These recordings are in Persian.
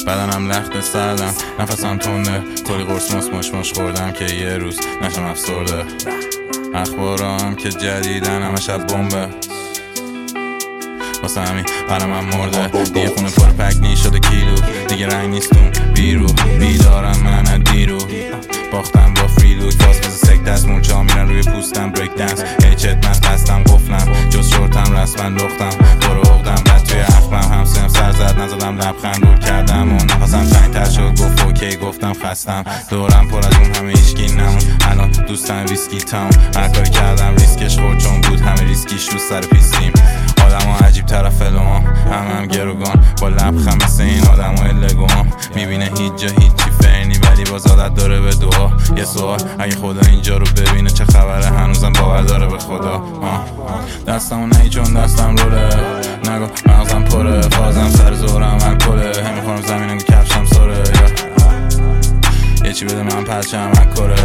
بدنم لخت سردم، نفسم تنده، کلی قرص مش خوردم که یه روز نشم افسرده. اخبارام که جدیدن همه شب بمبه، واسه همین قلمم مرده. دیگه خونه پر پکنی شده کیلو، دیگه رنگ نیستم بیرو، بیدارم من از دیرو. باختم با فریلوک، باز بزه سک دست موچا میرن روی پوستم بریک دنس. هیچت مست بستم قفلم، جز شورتم رسمن لختم، برو اغدم بعد توی اخمم. همسیم سر زد نزدم لبخند دور کردم و نفسم تنگتر شد. گفت اوکی گفتم خستم، دورم پر از اون همه ایشکی نمون. الان دوستم ویسکی تاون، هر کاری کردم ریسکش خورد چون بود همه ریسکیش رو سر پیستیم. آدم ها عجیب طرف لوام، هم گروگان با لبخند مثل این آدم های لگوام. میبینه هیچ جا هیچی فرنی ولی باز عادت داره به دعا. یه سوال اگه خدا اینجا رو ببینه چه خبره، هنوزم باور داره به خدا. دستمو نهی چون دستم روله، نگو مغزم پره، فازم سر زورم الکله. هم میخورم زمینم که کفشم سره، یه چی بده من پرچم اکره،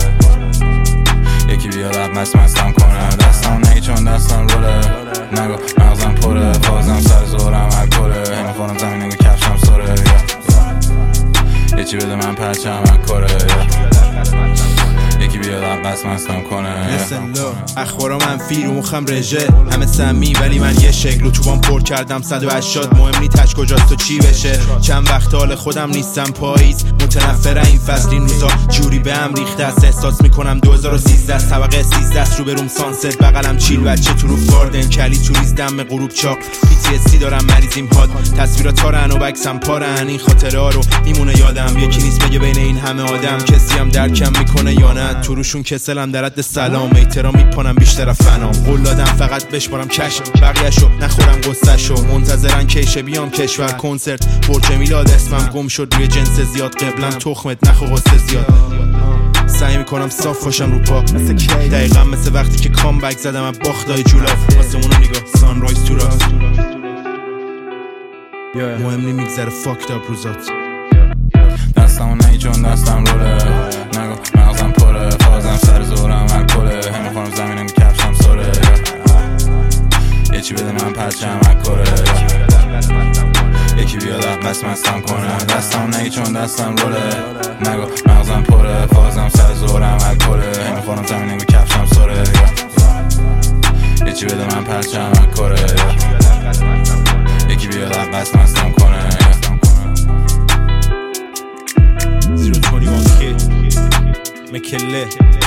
یکی بیاد مستم کنه. دستم نهی چون دستم روله، نگو مغزم پره، فازم سر زورم الکله. هم میخورم زمینم که کفشم سره، یه چی بده من پرچم اکره، یکی بیاد مستم کنه. اخبارا منفی رو مخم رژه، همه سمی ولی من یه شکل رو توبام پر کردم 180. مهم نی تش کجاست و چی بشه، چند وقت حال خودم نیستم. پاییز متنفره این فصل، این روزا جوری به هم ریخته است. احساس میکنم 2013 طبقه 13 رو بروم سانست، بغلم چیل بچه تو روف گاردن، کلی توریز دم غروب چاق. PTSD دارم مریضیم هات، تصویرات تارن و بکسم پارن. این خاطره ها رو میمونه یادم، یکی نیست بگه بین این همه آدم کسی هم درکم میکنه یا نه. تو روشون کسلم در حد سلام، احترام میکنم بیشتر فنام. قول دادم فقط بشمارم کشم، بقیه‌شو نخورم قصه‌شو. منتظرن کیشه بیام کشور کنسرت، برج میلاد اسمم گم شد روی جنس زیاد. قبلا تخمت نخو قصه زیاد، سعی میکنم صاف باشم رو پا. دقیقا مثل وقتی که کامبک زدم از باختای جولاف. واسه اونو نگاه سانرایز تو راست، مهم نی میگذره فاکت اپ روزات. دستمو نهی چون دستم روله، نگو مغزم پره، فازم سر زورم الکله. هم میخورم زمینم که کفشم سره، یه چی بده من پرچم اکره، یکی بیاد مستم کنه. دستم نهی چون دستم روله، نگو مغزم پره، فازم سر زورم الکله. هم میخورم زمینم که کفشم سره، یه چی بده من پرچم اکره، یکی بیاد مستم کنه. 021 Kid مکله